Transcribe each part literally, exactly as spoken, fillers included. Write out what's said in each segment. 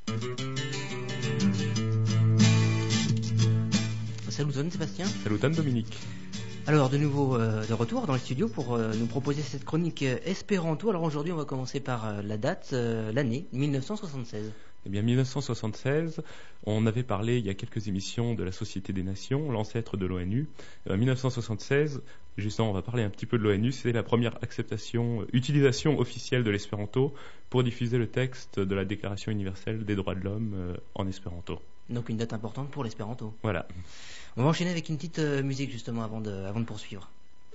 Saluton Sébastien. Saluton Dominique. Alors de nouveau euh, de retour dans le studio pour euh, nous proposer cette chronique euh, espéranto. Alors aujourd'hui on va commencer par euh, la date, euh, l'année mille neuf cent soixante-seize. Eh bien, mille neuf cent soixante-seize, on avait parlé il y a quelques émissions de la Société des Nations, l'ancêtre de l'ONU. Euh, mille neuf cent soixante-seize, justement, on va parler un petit peu de l'ONU. C'est la première acceptation, euh, utilisation officielle de l'espéranto pour diffuser le texte de la Déclaration universelle des droits de l'homme euh, en espéranto. Donc une date importante pour l'espéranto. Voilà. On va enchaîner avec une petite euh, musique justement avant de, avant de poursuivre.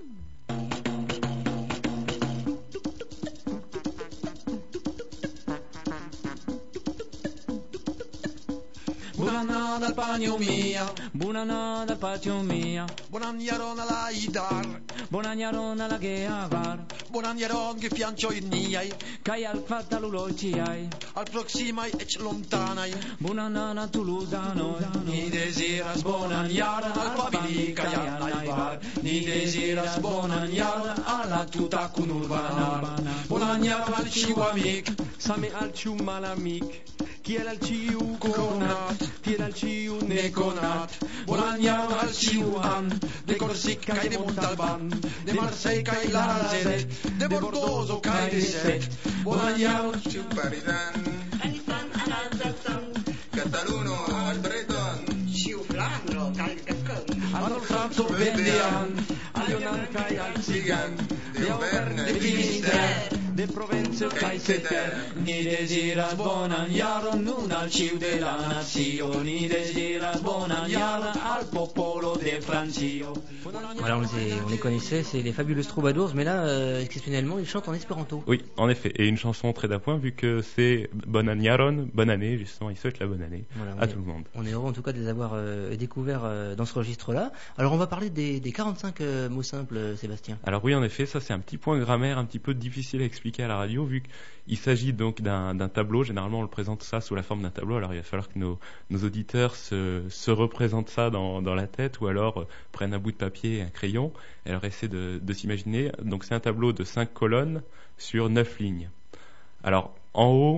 Buonanotte pagno mia, Buonanotte patio mia, buonanotte alla idar, Buonanotte la che avar, buonanotte che fiancio in niai, Cai al fattalulo ci hai, al proximai e lontanai, Buonanotte tu ludano, ni desiras bonan jaron al pavili kai al bar, ni desiras bonan jaron alla tuta kun urbana, bonan jaron al ciu amic, Same al ciu malamic, Kiel al ciu conat, Kiel al ciu neconat, bonan jaron al ciu an, de Corsica kai de Montalban, de Marseille kai la Razeret, de Bordeaux kai de Set, bonan jaron ciu Parisan, Anisan Anazatan, Cataluno al Breton, ciu Flandro kai Gascon, al Franco vendean, al Ionan kai al Sigan, de Auvergne, de Finisterre, De Provence kai Seter, ni desiras bonan jaron nun al ciu de la nazio, ni desiras bonan jaron al popolo de Francio. Voilà, on les, on les connaissait, c'est les Fabulous Troubadours, mais là, euh, exceptionnellement, ils chantent en espéranto. Oui, en effet, et une chanson très d'appoint vu que c'est Bonan Jaron, bonne année, justement, ils souhaitent la bonne année Voilà, à est, tout le monde. On est heureux en tout cas de les avoir euh, découverts euh, dans ce registre-là. Alors on va parler des, des quarante-cinq euh, mots simples, euh, Sébastien. Alors oui, en effet, ça c'est un petit point grammaire un petit peu difficile à expliquer à la radio, vu qu'il s'agit donc d'un, d'un tableau. Généralement, on le présente ça sous la forme d'un tableau. Alors il va falloir que nos, nos auditeurs se, se représentent ça dans, dans la tête, ou alors euh, prennent un bout de papier et un crayon, et alors essaient de, de s'imaginer. Donc c'est un tableau de cinq colonnes sur neuf lignes. Alors en haut,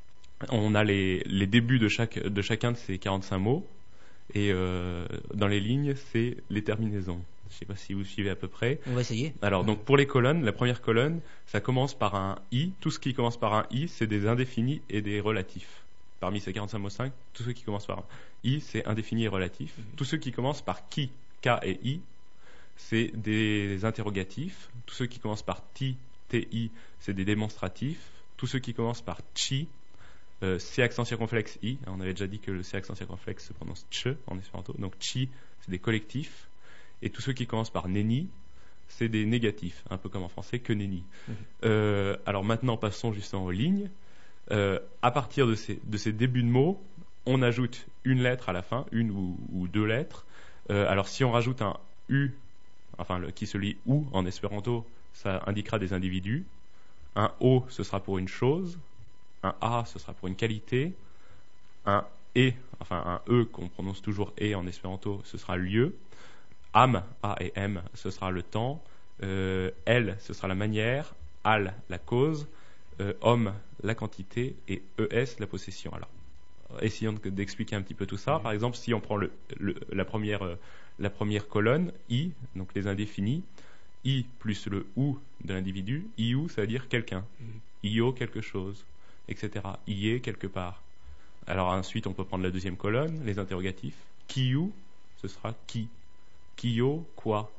on a les, les débuts de, chaque, de chacun de ces quarante-cinq mots, et euh, dans les lignes, c'est les terminaisons. Je ne sais pas si vous suivez à peu près. On va essayer. Alors, donc pour les colonnes, la première colonne, ça commence par un i. Tout ce qui commence par un i, c'est des indéfinis et des relatifs. Parmi ces quarante-cinq mots cinq, tous ceux qui commencent par un i, c'est indéfini et relatif. Mm-hmm. Tous ceux qui commencent par qui, k et i, c'est des interrogatifs. Tous ceux qui commencent par ti, ti, c'est des démonstratifs. Tous ceux qui commencent par chi, euh, c accent circonflexe i. On avait déjà dit que le c accent circonflexe se prononce ch en espéranto. Donc chi, c'est des collectifs. Et tous ceux qui commencent par neni, c'est des négatifs, un peu comme en français, que neni. Mmh. Euh, alors maintenant, passons justement aux lignes. Euh, à partir de ces, de ces débuts de mots, on ajoute une lettre à la fin, une ou, ou deux lettres. Euh, alors si on rajoute un U, enfin le, qui se lit OU en espéranto, ça indiquera des individus. Un O, ce sera pour une chose. Un A, ce sera pour une qualité. Un E, enfin un E qu'on prononce toujours E en espéranto, ce sera lieu. Am, A et M, ce sera le temps. Euh, L, ce sera la manière. Al, la cause. Euh, homme, la quantité. Et E S, la possession. Alors, essayons d'expliquer un petit peu tout ça. Par exemple, si on prend le, le, la, première, euh, la première colonne, I, donc les indéfinis, I plus le OU de l'individu, I OU, ça veut dire quelqu'un. I O, quelque chose, et cetera. I est quelque part. Alors ensuite, on peut prendre la deuxième colonne, les interrogatifs. Qui ou, ce sera qui. Qui o, quoi.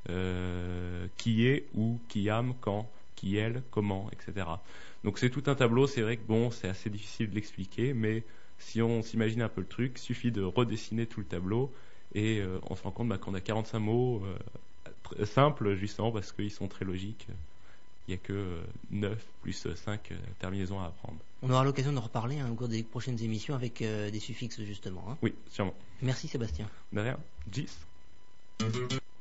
Euh, qui est, où, qui am, quand, qui elle, comment, et cetera. Donc c'est tout un tableau, c'est vrai que bon, c'est assez difficile de l'expliquer, mais si on s'imagine un peu le truc, il suffit de redessiner tout le tableau et euh, on se rend compte bah, qu'on a quarante-cinq mots euh, simples, justement parce qu'ils sont très logiques. Il n'y a que euh, neuf plus cinq euh, terminaisons à apprendre. On aura l'occasion de reparler hein, au cours des prochaines émissions avec euh, des suffixes justement. Hein. Oui, sûrement. Merci Sébastien. De rien. Gis.